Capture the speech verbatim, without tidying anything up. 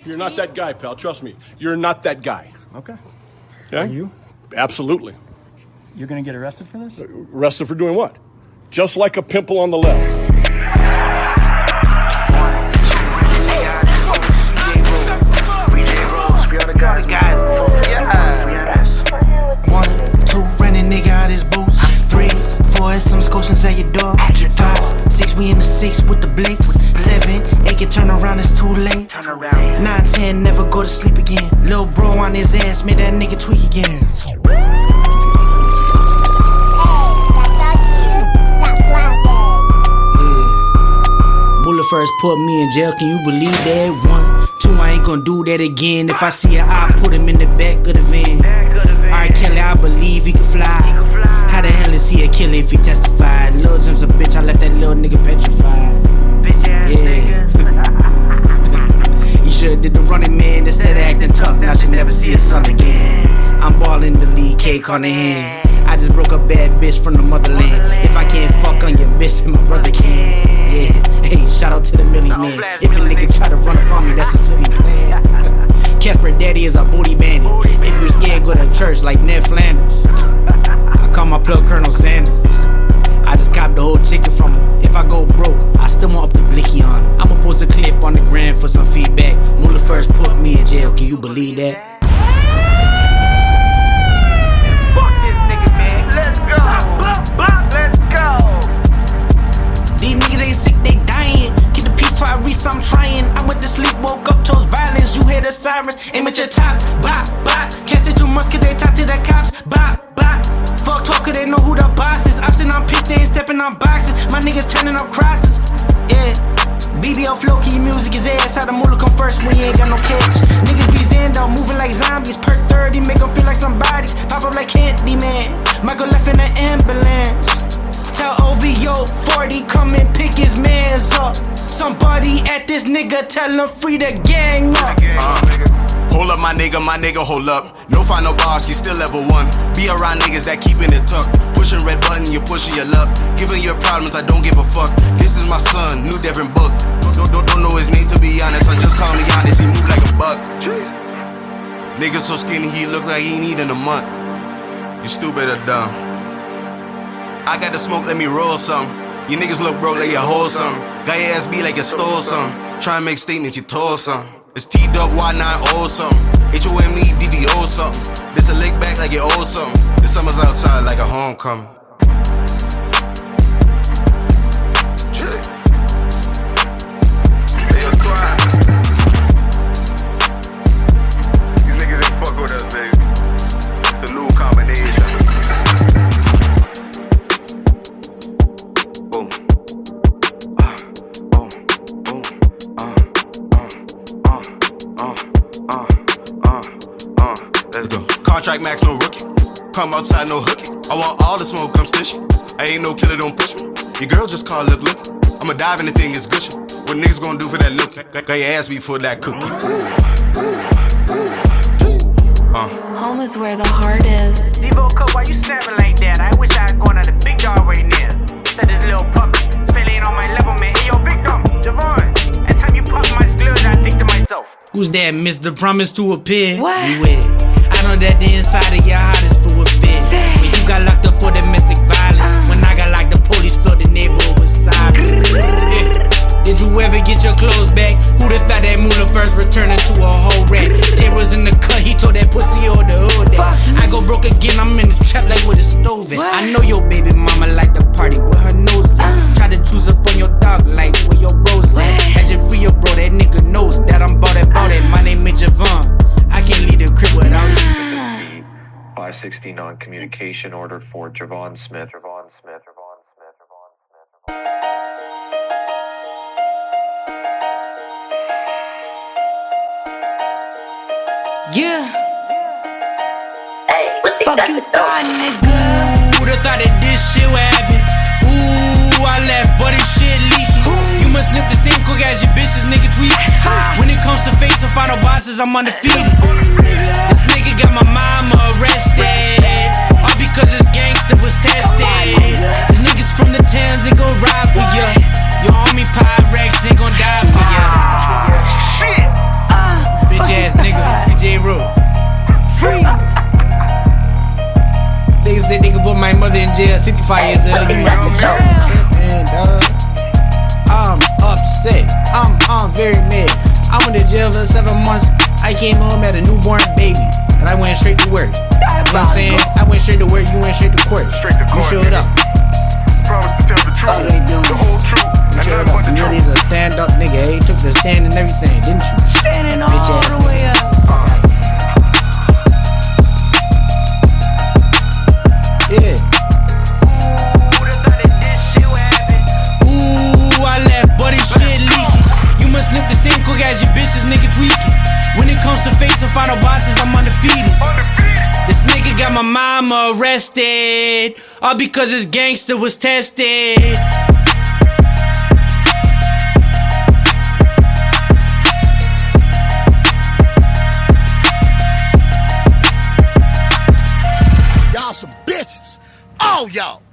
You're not that guy, pal. Trust me. You're not that guy. Okay. Okay? Are you? Absolutely. You're gonna get arrested for this? Arrested for doing what? Just like a pimple on the left. One, two, running nigga out his boots. Three, four, some Scotians at your door. Five, six, we in the six with the blicks. Seven, eight, can turn around, it's too late. Nine, ten, never go to sleep again. Lil' bro on his ass, made that nigga tweak again. Muller first put me in jail, can you believe that? One, two, I ain't gon' do that again. If I see her, I put him in the back of the van. Alright, Kelly, I believe he can fly. How the hell is he a killer if he testified? Lil' Jim's a bitch, I left that little nigga petrified. Yeah. He should've did the running man instead of acting tough. Now she never see his son again. I'm ballin' the league, cake on the hand. I just broke a bad bitch from the motherland. If I can't fuck on your bitch, then my brother can. Yeah, hey, shout out to the Millie man. If a nigga try to run up on me, that's a silly plan. Casper Daddy is a booty bandit. If you scared, go to church like Ned Flanders. I call my plug Colonel Sanders. I just copped the whole chicken from him. If I go broke, I still want up the blicky on him. I'ma post a clip on the gram for some feedback. Muller first put me in jail, can you believe that? These niggas ain't sick, they dying. Keep the peace till I reach, I'm trying. I went to sleep, woke up, chose violence. You hear the sirens, aim at your top. Bop, bop. Can't say too much cause they talk to the cops. Bop, bop. Fuck talk cause they know who the boss is. I'm sitting on pissed, they ain't stepping on boxes. My niggas turning up crosses. Yeah. B B L flow, key music is ass. How the moolah come first when you ain't got no catch. Niggas be Zando, moving like zombies. Perk thirty, make them feel like somebody. Pop up like Candyman. Michael left in the ambulance. Tell O V O forty, come and pick his mans up. Somebody at this nigga, tell him free the gang up. Uh, hold up, my nigga, my nigga, hold up. No final boss, you still level one. Be around niggas that keeping it tucked. Pushing red button, you pushing your luck. Giving your problems, I don't give a fuck. This is my son, new different book. Don't, don't, don't know his name to be honest. I just call me honest, he move like a buck. Nigga so skinny, he look like he ain't eating a month. You stupid or dumb. I got the smoke, let me roll some. You niggas look broke like you hold some. Got your ass beat like you stole some. Try and make statements, you told some. It's T-Dub, Y nine, O some. H O M E, D V O something. This a lick back like you owe something. The summer's outside like a homecoming. Hey, yo, try. These niggas ain't fuck with us, baby. It's the new combination. Contract max, no rookie. Come outside, no hooky. I want all the smoke, come stitch. I ain't no killer, don't push me. Your girl just call, look, look. I'ma dive in the thing, it's gushy. What niggas gonna do for that look? Got your ass beat for that cookie. Uh. Home is where the heart is. Devo Cup, why you snapping like that? I wish I had gone on the big dog right now. Said this little puppy, spilling on my level, man. Hey, yo, victim, Devon. Every time you pop my gloves, I think to myself, who's that, Mister Promise to appear? What? Beware. I know that the inside of your heart is full of fear. When you got locked up for domestic violence, uh. when I got locked, the police filled the neighborhood with silence. Yeah. Did you ever get your clothes back? Who the thought that moolah first returning to a whole rat? Cameras in the cut, he told that pussy or the hood that I go broke again, I'm in the trap like with a stove in. I know your baby mama like to party with her nose in. uh. Try to choose up on your dog like where your bros at. Had you free your bro, that nigga knows that I'm bout it, bout it. My name is Javon. I can't leave the crib without you. five sixteen on communication order for Javon Smith. Javon Smith. Javon Smith. Javon Smith. Javon Smith. Yeah. Hey, what the fuck you thought, nigga? Who'da thought that this shit would happen? Ooh, I left, but this shit leaking. You must slip the same cook as your bitches, nigga tweaking. When it comes to facing final bosses, I'm undefeated. This nigga got my mama arrested, all because this gangster was tested. These niggas from the towns ain't gon' ride for ya. Your homie Pyrex ain't gon' die for ya. Shit. their rules. Free. Niggas think they can put my mother in jail sixty-five years old. You might be tripping, dog. I'm upset. I'm I'm very mad. I went to jail for seven months. I came home at a newborn baby, and I went straight to work. You know what I'm saying? I went straight to work. You went straight to court. Straight to court. You showed up. Promise to tell the truth, the whole truth, You and showed nothing up. but the You really truth. is a stand-up nigga. Eh? You took the stand and everything, didn't you? Standing all Bitch ass the way up. Yeah. Ooh, I left, but this shit leaking. You must snip the same cook as your bitches, nigga tweaking. When it comes to facing final bosses, I'm undefeated. This nigga got my mama arrested, all because this gangster was tested. Y'all some bitches. All y'all.